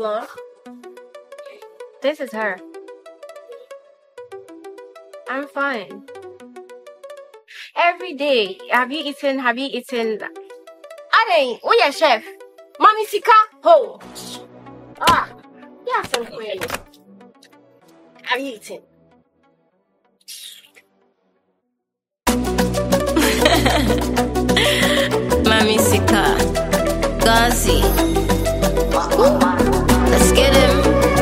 Hello? This is her. I'm fine. Every day. Have you eaten? Ade, oh yeah, chef. Mommy Sika. Ho. Yeah, some query. Have you eaten? Mami Sika, Gazi, let's get him.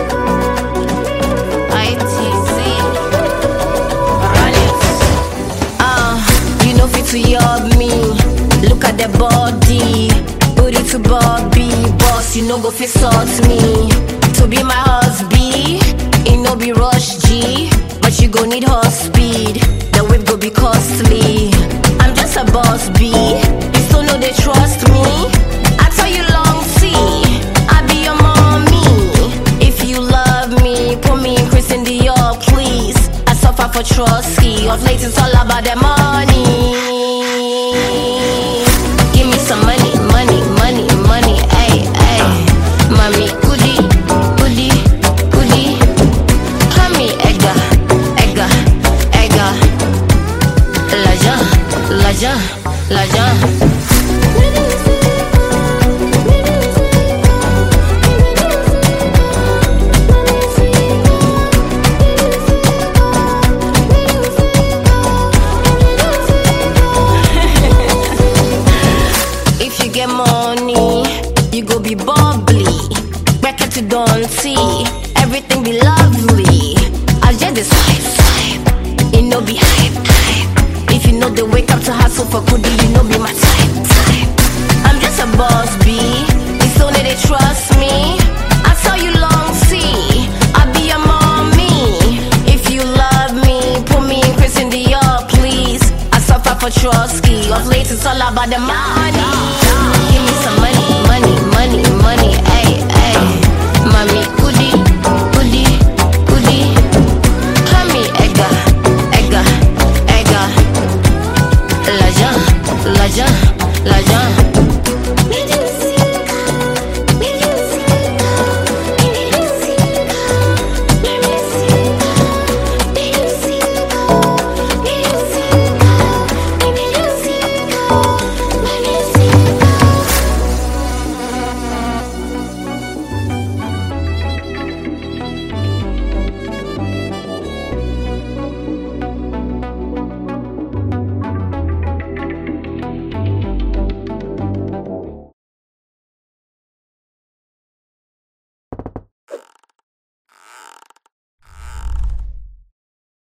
ITZ, run it. You know fit to yob me. Look at the body, booty to Bobby. Boss, you know go fit sort me. To be my husband, it no be rush G, but you go need horse speed. The whip go be costly. I'm just a boss B. You still know they trust me. I tell you long T, I be your mommy. If you love me, put me in Christian Dior, please. I suffer for trusty. Of late it's all about the money. Give me some money, money, money, money. Ay, ay, mommy, goodie, goodie, goodie. Mommy, egga, egga, egga. L'argent, l'argent. If you get money, you go be bubbly. Back to don't see everything be lovely. I just this hype, it no be hype. If you know they wake up to hustle for goodie, you know be my type. I'm just a boss B. It's only they trust me. I saw you long C. I be your mommy. If you love me, put me in Christian Dior, please. I suffer for trusty. Of late it's all about the money. Give me some money, money,